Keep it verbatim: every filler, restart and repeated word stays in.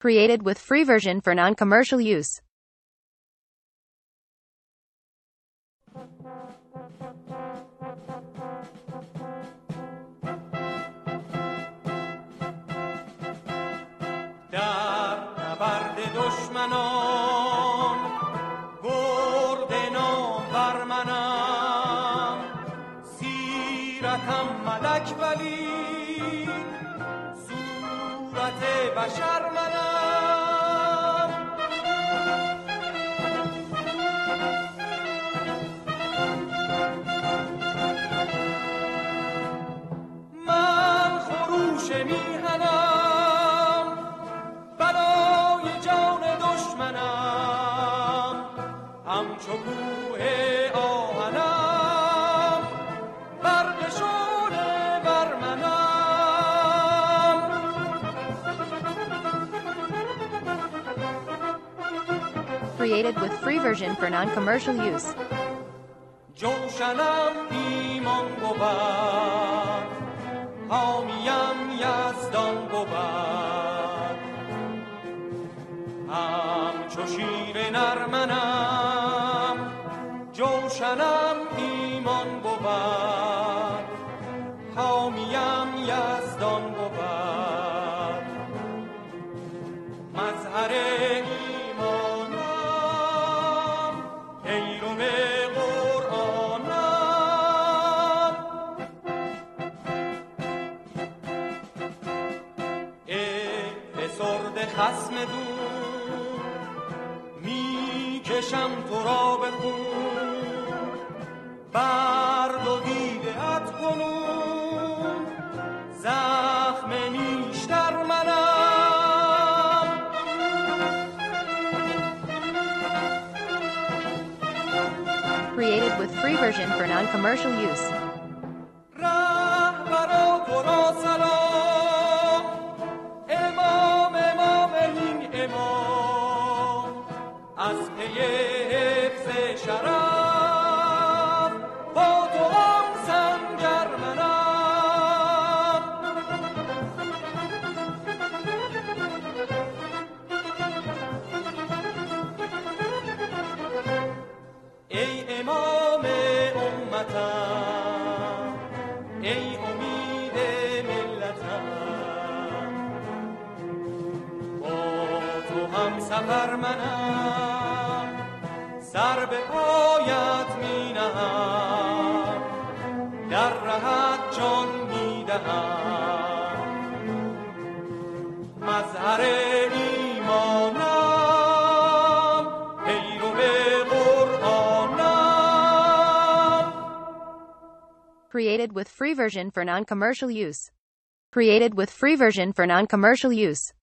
Created with free version for non-commercial use. در نبرد دشمنان برد نام بر منم، سیرتم ملک ولی صورت بشر منم. من خروش میهنم برای جان دشمنم، همچو کوه آهنم برق شعله بر منم. Created with free version for non-commercial use. جوشنم ایمان بود، حامیم یزدان بود، همچو شیر نرمنم. جوشنم ایمان بود، حامیم یزدان بود، مظهر ایمانم پیرو قرآنم. ای فسرده خصم دور میکشم تو را به خون، برد و دیده ات کنون زخم نیشتر منم. Created with free version for non-commercial use. رهبرا تو را سلام، امام امام این امام، از پی حفظ شرف با تو آن سنگر منم. ای امام امتم، ای امید ملتم، با تو هم سفر منم، سر به پایت می نهم، در رهت جان می دهم، مظهر ایمانم پیرو قرآنم. Created with free version for non-commercial use. Created with free version for non-commercial use.